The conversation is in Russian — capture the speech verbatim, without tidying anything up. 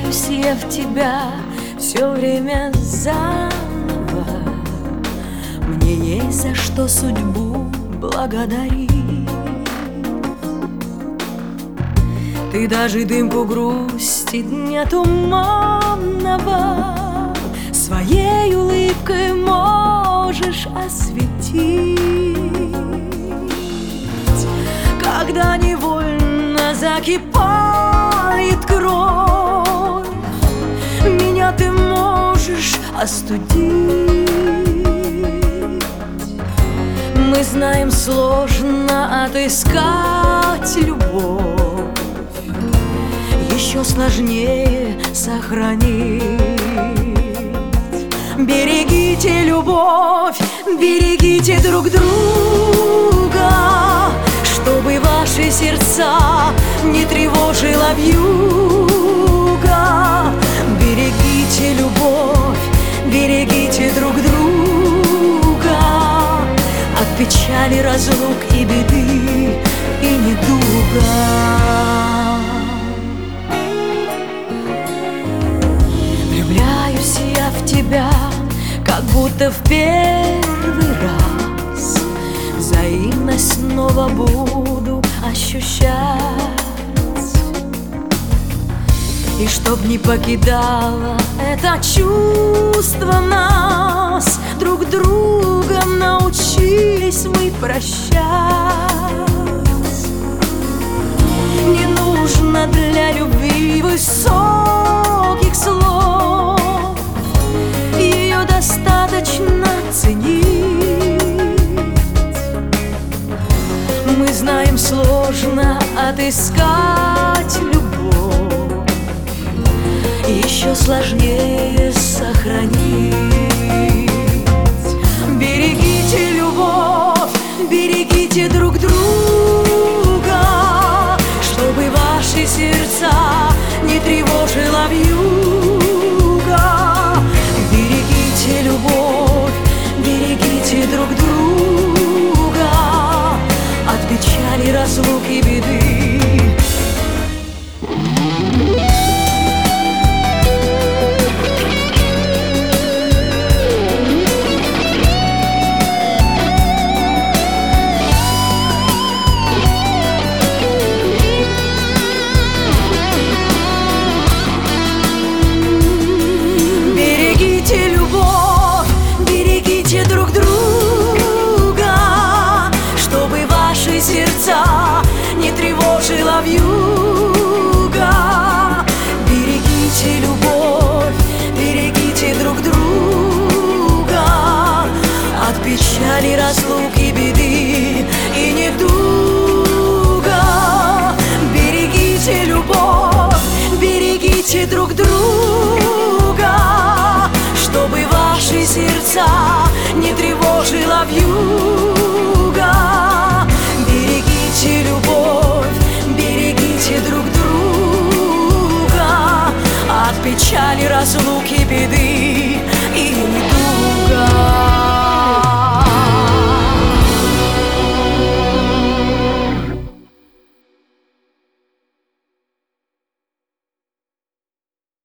Влюбляюсь я в тебя все время заново. Мне есть за что судьбу благодарить. Ты даже дымку грусти дня туманного своей улыбкой можешь осветить. Когда невольно закипает кровь, меня ты можешь остудить. Мы знаем, сложно отыскать любовь, еще сложнее сохранить. Берегите любовь, берегите друг друга, чтобы ваши сердца не тревожила вьюга. Берегите любовь, берегите друг друга от печали, разлук и беды, и недуга. Влюбляюсь я в тебя, как будто в первый раз. Взаимность снова буду ощущать. И чтоб не покидало это чувство нас, друг друга научились мы прощать. Не нужно для любви высоких слов, ее достаточно ценить. Мы знаем, сложно отыскать любовь, еще сложнее сохранить. Берегите любовь, берегите друг друга, чтобы ваши сердца не тревожила вьюга. Берегите любовь, берегите друг друга от печали, разлук и беды. Не тревожила вьюга. Берегите любовь, берегите друг друга от печали, разлук и беды, и недуга. Берегите любовь, берегите друг друга, чтобы ваши сердца не тревожила вьюга. Берегите любовь, берегите друг друга от печали, разлуки, беды.